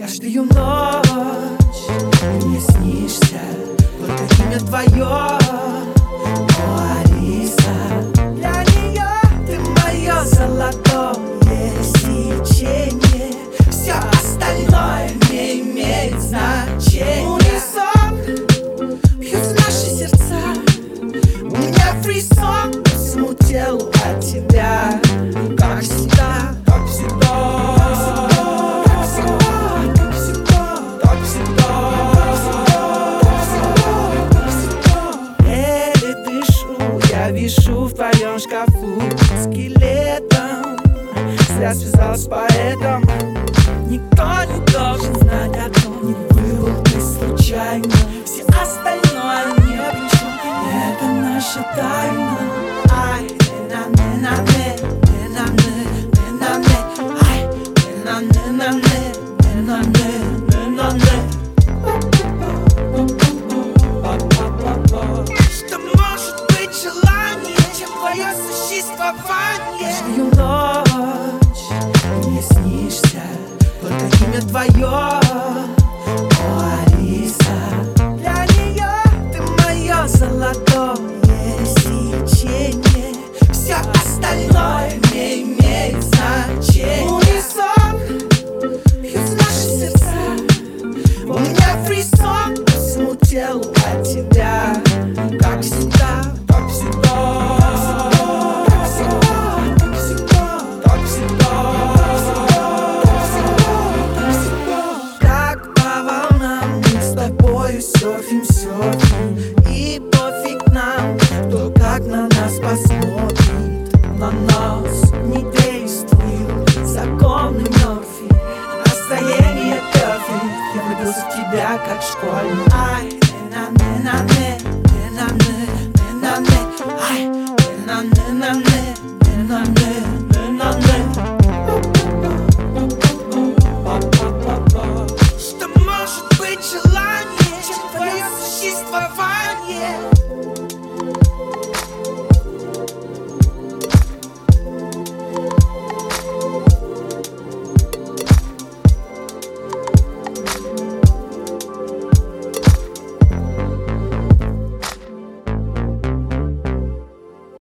Каждую ночь ты мне снишься, только имя твое, о, Алиса. Для нее ты мое золотое сечение, все остальное не имеет значения. Унисон бьются наши сердца, у меня фрисон по всему телу от тебя. Как всегда, как всегда. Я вишу в твоем шкафу скелетом, зря связалась с поэтом. Никто не должен знать о том, не был ты случайно. Все остальное не причем, это наша тайна. Ай, не-на-не-на-не, не-на-не, не-на-не. Ай, не-на-не-на-не, не-на-не, не-на-не. Что может быть желание, чем твое существование? Каждую ночь ты мне снишься, только имя твое, о, Алиса. Для нее ты мое золотое сечение, все остальное не имеет значения. Унисон бьются наши сердца, у меня фрисон по всему телу от тебя. Как всегда, как всегда. Серфим, серфим, и пофиг нам, кто как на нас посмотрит. На нас не действуют законы Мёрфи, настроение перфект. Я влюбился в тебя, как школьник. Ай, не-на-не-на-не, не-на-не, не-на-не. Ай, не-на-не-на-не, не-на-не.